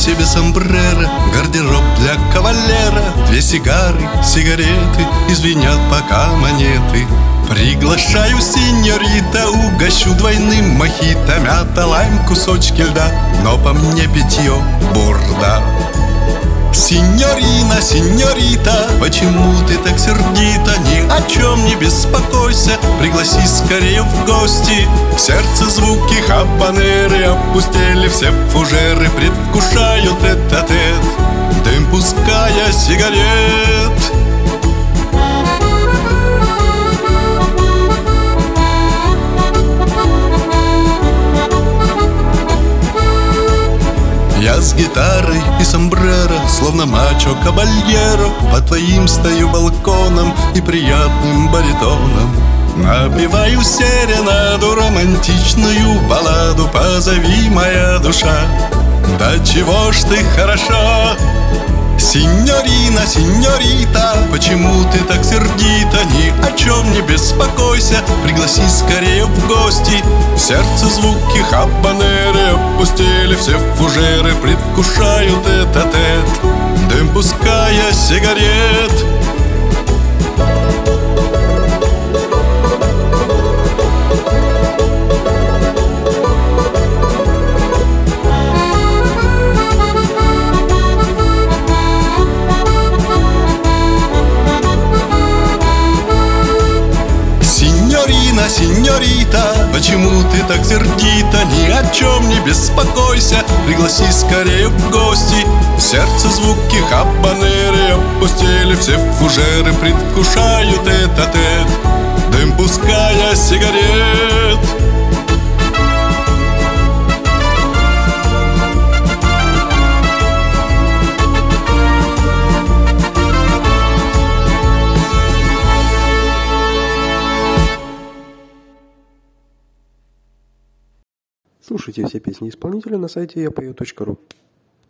себе сомбреро, гардероб для кавалера, 2 сигары, сигареты, извинят пока монеты. Приглашаю, сеньорита, угощу двойным мохито. Мята, лайм, кусочки льда, но по мне питье бурда. Сеньорина, сеньорита, почему ты так сердита? Ни о чем не беспокойся, пригласи скорее в гости. В сердце звуки хабанеры, опустели все фужеры, предвкушают тет-а-тет, дым пуская сигарет. Я с гитарой и сомбреро, словно мачо кабальеро, по твоим стою балконом и приятным баритоном. Напеваю серенаду, романтичную балладу, позови, моя душа, да чего ж ты хороша. Сеньорина, сеньорита, почему ты так сердита? Ни о чем не беспокойся, пригласи скорее в гости. В сердце звуки хабанеры, опустили все фужеры, предвкушают тет-а-тет, дым пуская сигарет. Сеньорита, почему ты так сердита? Ни о чем не беспокойся, пригласи скорее в гости. В сердце звуки хабанеры, опустили все фужеры, предвкушают тет-а-тет, дым пуская сигарет. Слушайте все песни исполнителя на сайте yapою.ru.